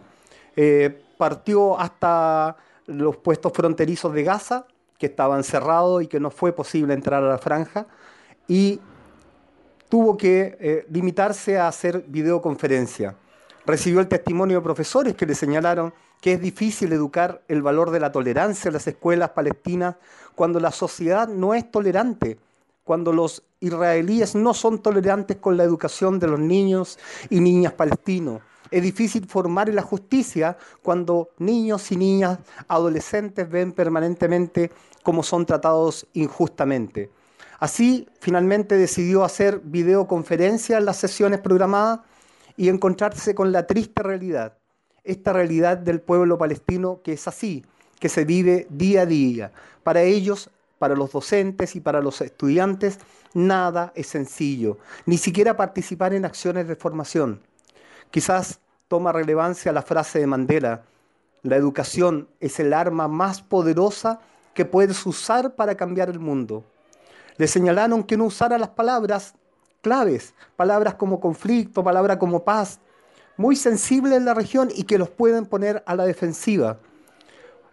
Partió hasta los puestos fronterizos de Gaza, que estaban cerrados y que no fue posible entrar a la franja, y tuvo que limitarse a hacer videoconferencia. Recibió el testimonio de profesores que le señalaron que es difícil educar el valor de la tolerancia en las escuelas palestinas cuando la sociedad no es tolerante, cuando los israelíes no son tolerantes con la educación de los niños y niñas palestinos. Es difícil formar en la justicia cuando niños y niñas adolescentes ven permanentemente cómo son tratados injustamente. Así, finalmente decidió hacer videoconferencias en las sesiones programadas y encontrarse con la triste realidad, esta realidad del pueblo palestino que es así, que se vive día a día. Para ellos, para los docentes y para los estudiantes, nada es sencillo, ni siquiera participar en acciones de formación. Quizás toma relevancia la frase de Mandela: la educación es el arma más poderosa que puedes usar para cambiar el mundo. Le señalaron que no usara las palabras claves, palabras como conflicto, palabras como paz, muy sensibles en la región y que los pueden poner a la defensiva.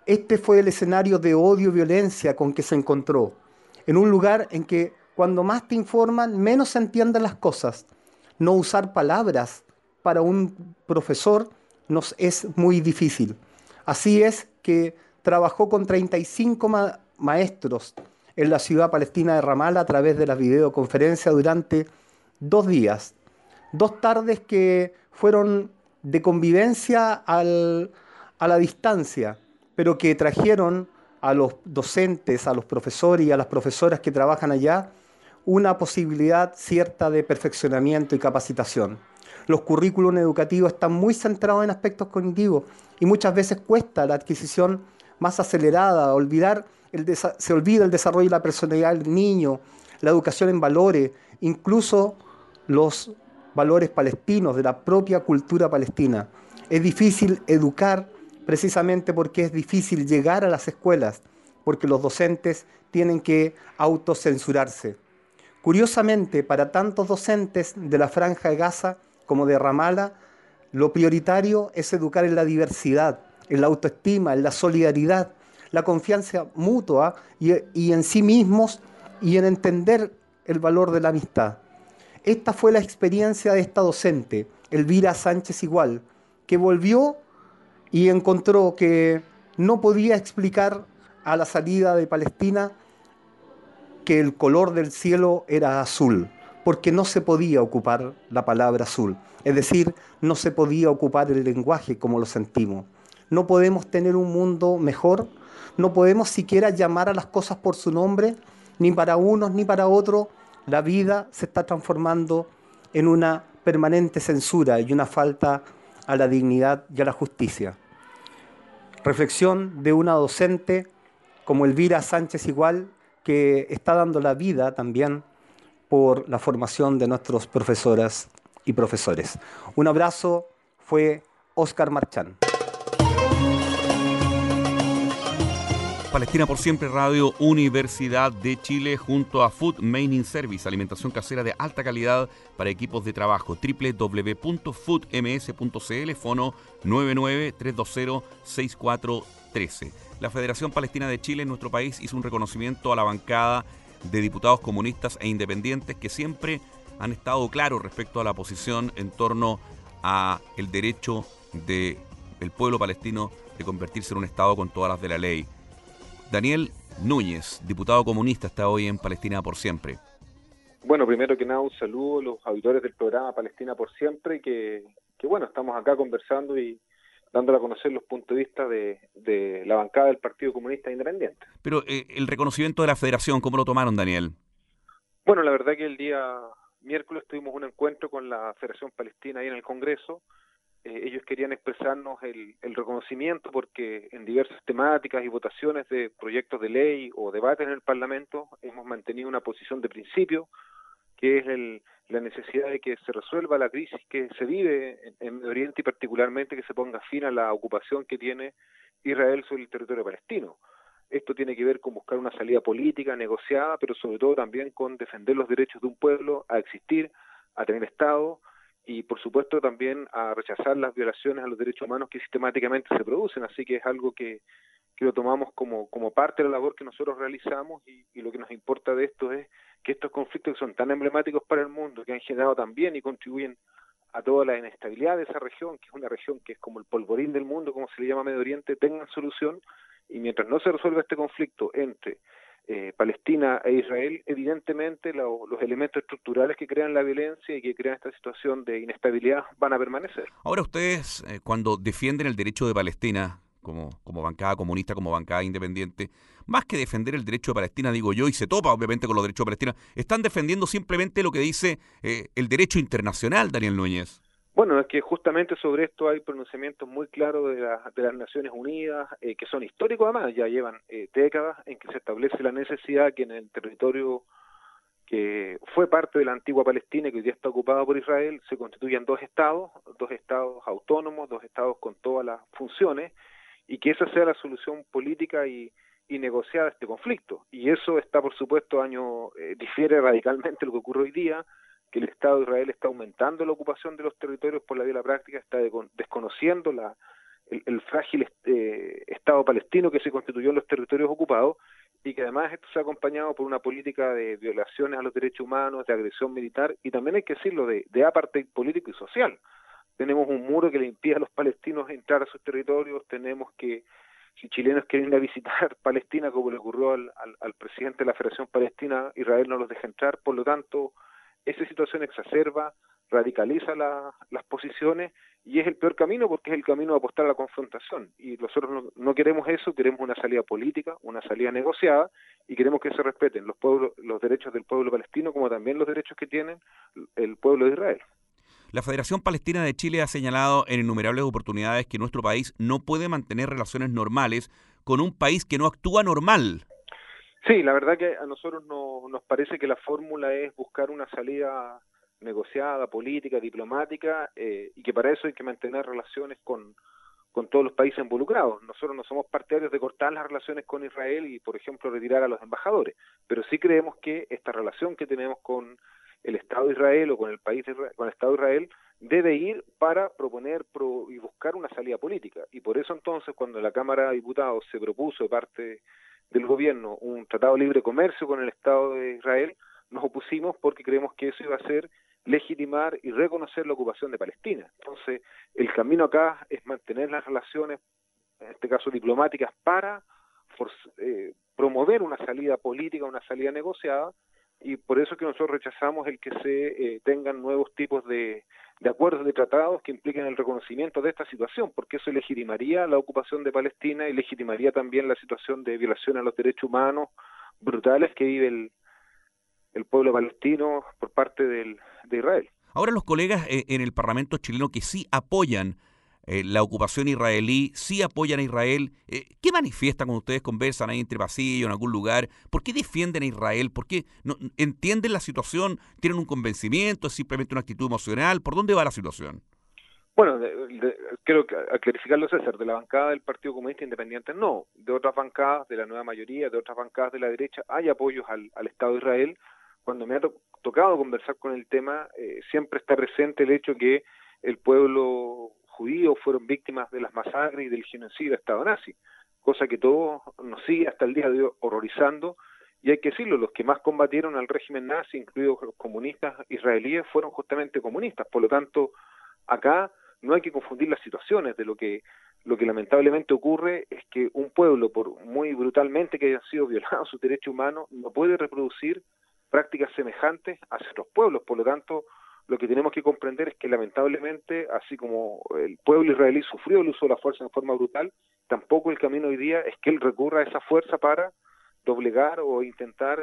Este fue el escenario de odio y violencia con que se encontró, en un lugar en que cuando más te informan, menos se entienden las cosas. No usar palabras para un profesor nos es muy difícil. Así es que trabajó con 35 maestros en la ciudad palestina de Ramallah a través de la videoconferencia durante 2 días. 2 tardes que fueron de convivencia a la distancia, pero que trajeron a los docentes, a los profesores y a las profesoras que trabajan allá una posibilidad cierta de perfeccionamiento y capacitación. Los currículums educativos están muy centrados en aspectos cognitivos y muchas veces cuesta la adquisición más acelerada, se olvida el desarrollo de la personalidad del niño, la educación en valores, incluso los valores palestinos, de la propia cultura palestina. Es difícil educar precisamente porque es difícil llegar a las escuelas, porque los docentes tienen que autocensurarse. Curiosamente, para tantos docentes de la Franja de Gaza como de Ramallah, lo prioritario es educar en la diversidad, en la autoestima, en la solidaridad, la confianza mutua y en sí mismos y en entender el valor de la amistad. Esta fue la experiencia de esta docente, Elvira Sánchez Igual, que volvió y encontró que no podía explicar a la salida de Palestina que el color del cielo era azul, porque no se podía ocupar la palabra azul, es decir, no se podía ocupar el lenguaje como lo sentimos. No podemos tener un mundo mejor, no podemos siquiera llamar a las cosas por su nombre, ni para unos ni para otros. La vida se está transformando en una permanente censura y una falta a la dignidad y a la justicia. Reflexión de una docente como Elvira Sánchez Igual, que está dando la vida también por la formación de nuestros profesoras y profesores. Un abrazo, fue Óscar Marchán. Palestina por Siempre, Radio Universidad de Chile, junto a Food Maining Service, alimentación casera de alta calidad para equipos de trabajo. www.foodms.cl, fono 993206413. La Federación Palestina de Chile en nuestro país hizo un reconocimiento a la bancada de diputados comunistas e independientes que siempre han estado claros respecto a la posición en torno a el derecho del pueblo palestino de convertirse en un Estado con todas las de la ley. Daniel Núñez, diputado comunista, está hoy en Palestina por Siempre. Bueno, primero que nada, un saludo a los auditores del programa Palestina por Siempre, que bueno, estamos acá conversando y dándole a conocer los puntos de vista de la bancada del Partido Comunista Independiente. Pero el reconocimiento de la Federación, ¿cómo lo tomaron, Daniel? Bueno, la verdad que el día miércoles tuvimos un encuentro con la Federación Palestina ahí en el Congreso. Ellos querían expresarnos el reconocimiento porque en diversas temáticas y votaciones de proyectos de ley o debates en el Parlamento hemos mantenido una posición de principio, que es la necesidad de que se resuelva la crisis que se vive en Medio Oriente y particularmente que se ponga fin a la ocupación que tiene Israel sobre el territorio palestino. Esto tiene que ver con buscar una salida política negociada, pero sobre todo también con defender los derechos de un pueblo a existir, a tener Estado, y por supuesto también a rechazar las violaciones a los derechos humanos que sistemáticamente se producen. Así que es algo que lo tomamos como parte de la labor que nosotros realizamos y lo que nos importa de esto es que estos conflictos que son tan emblemáticos para el mundo, que han generado también y contribuyen a toda la inestabilidad de esa región, que es una región que es como el polvorín del mundo, como se le llama a Medio Oriente, tengan solución, y mientras no se resuelva este conflicto entre Palestina e Israel, evidentemente los elementos estructurales que crean la violencia y que crean esta situación de inestabilidad van a permanecer. Ahora ustedes, cuando defienden el derecho de Palestina, como bancada comunista, como bancada independiente, más que defender el derecho de Palestina, digo yo, y se topa obviamente con los derechos de Palestina, están defendiendo simplemente lo que dice el derecho internacional, Daniel Núñez. Bueno, es que justamente sobre esto hay pronunciamientos muy claros de las Naciones Unidas, que son históricos además, ya llevan décadas en que se establece la necesidad que en el territorio que fue parte de la antigua Palestina y que hoy día está ocupado por Israel, se constituyan dos estados autónomos, dos estados con todas las funciones, y que esa sea la solución política y negociada a este conflicto. Y eso está, por supuesto, difiere radicalmente de lo que ocurre hoy día, que el Estado de Israel está aumentando la ocupación de los territorios por la vía de la práctica, está desconociendo el frágil Estado palestino que se constituyó en los territorios ocupados, y que además esto se ha acompañado por una política de violaciones a los derechos humanos, de agresión militar, y también hay que decirlo, de apartheid político y social. Tenemos un muro que le impide a los palestinos entrar a sus territorios, tenemos que, si chilenos quieren ir a visitar Palestina, como le ocurrió al presidente de la Federación Palestina, Israel no los deja entrar. Por lo tanto, esa situación exacerba, radicaliza las posiciones, y es el peor camino, porque es el camino de apostar a la confrontación, y nosotros no queremos eso. Queremos una salida política, una salida negociada, y queremos que se respeten los derechos del pueblo palestino, como también los derechos que tienen el pueblo de Israel. La Federación Palestina de Chile ha señalado en innumerables oportunidades que nuestro país no puede mantener relaciones normales con un país que no actúa normal. Sí, la verdad que a nosotros nos parece que la fórmula es buscar una salida negociada, política, diplomática, y que para eso hay que mantener relaciones con todos los países involucrados. Nosotros no somos partidarios de cortar las relaciones con Israel y, por ejemplo, retirar a los embajadores, pero sí creemos que esta relación que tenemos con el Estado de Israel o con el Estado de Israel debe ir para proponer y buscar una salida política. Y por eso entonces, cuando la Cámara de Diputados se propuso de parte del gobierno un tratado de libre comercio con el Estado de Israel, nos opusimos porque creemos que eso iba a ser legitimar y reconocer la ocupación de Palestina. Entonces, el camino acá es mantener las relaciones, en este caso diplomáticas, para promover una salida política, una salida negociada, y por eso es que nosotros rechazamos el que se tengan nuevos tipos de acuerdos, de tratados que impliquen el reconocimiento de esta situación, porque eso legitimaría la ocupación de Palestina y legitimaría también la situación de violación a los derechos humanos brutales que vive el pueblo palestino por parte de Israel. Ahora los colegas en el Parlamento chileno que sí apoyan la ocupación israelí, sí apoyan a Israel, ¿qué manifiestan cuando ustedes conversan ahí entre pasillos, en algún lugar? ¿Por qué defienden a Israel? ¿Por qué no entienden la situación? ¿Tienen un convencimiento? ¿Es simplemente una actitud emocional? ¿Por dónde va la situación? Bueno, creo que a clarificarlo, César, de la bancada del Partido Comunista Independiente no, de otras bancadas, de la nueva mayoría, de otras bancadas de la derecha, hay apoyos al Estado de Israel. Cuando me ha tocado conversar con el tema, siempre está presente el hecho que el pueblo judío fueron víctimas de las masacres y del genocidio del Estado nazi, cosa que todos nos sigue hasta el día de hoy horrorizando, y hay que decirlo, los que más combatieron al régimen nazi, incluidos los comunistas israelíes, fueron justamente comunistas. Por lo tanto, acá no hay que confundir las situaciones. De lo que lamentablemente ocurre es que un pueblo, por muy brutalmente que hayan sido violados sus derechos humanos, no puede reproducir prácticas semejantes hacia otros pueblos. Por lo tanto, lo que tenemos que comprender es que lamentablemente, así como el pueblo israelí sufrió el uso de la fuerza en forma brutal, tampoco el camino hoy día es que él recurra a esa fuerza para doblegar o intentar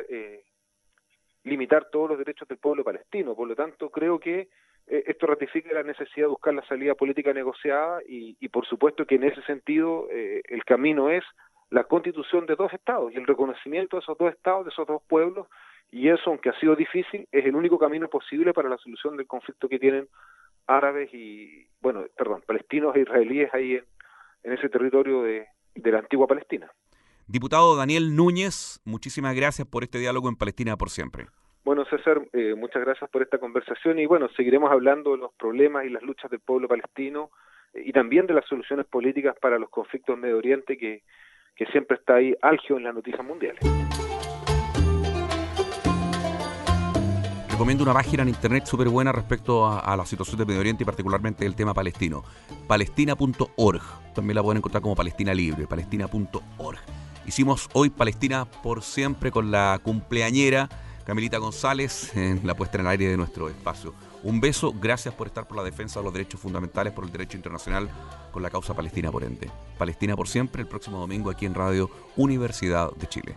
limitar todos los derechos del pueblo palestino. Por lo tanto, creo que esto ratifica la necesidad de buscar la salida política negociada y por supuesto que en ese sentido el camino es la constitución de dos estados y el reconocimiento de esos dos estados, de esos dos pueblos, y eso, aunque ha sido difícil, es el único camino posible para la solución del conflicto que tienen árabes palestinos e israelíes ahí en ese territorio de la antigua Palestina. Diputado Daniel Núñez, muchísimas gracias por este diálogo en Palestina por siempre. Bueno, César, muchas gracias por esta conversación y bueno, seguiremos hablando de los problemas y las luchas del pueblo palestino y también de las soluciones políticas para los conflictos en Medio Oriente que siempre está ahí álgido en las noticias mundiales. Recomiendo una página en internet súper buena respecto a la situación de Medio Oriente y particularmente el tema palestino. Palestina.org. También la pueden encontrar como Palestina Libre. Palestina.org. Hicimos hoy Palestina por siempre con la cumpleañera Camilita González en la puesta en el aire de nuestro espacio. Un beso, gracias por estar por la defensa de los derechos fundamentales, por el derecho internacional, con la causa palestina por ende. Palestina por siempre, el próximo domingo aquí en Radio Universidad de Chile.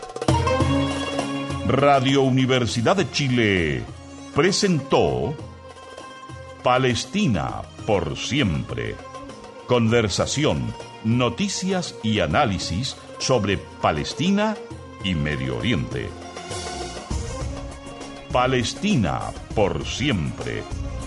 Radio Universidad de Chile presentó Palestina por siempre. Conversación, noticias y análisis sobre Palestina y Medio Oriente. Palestina por siempre.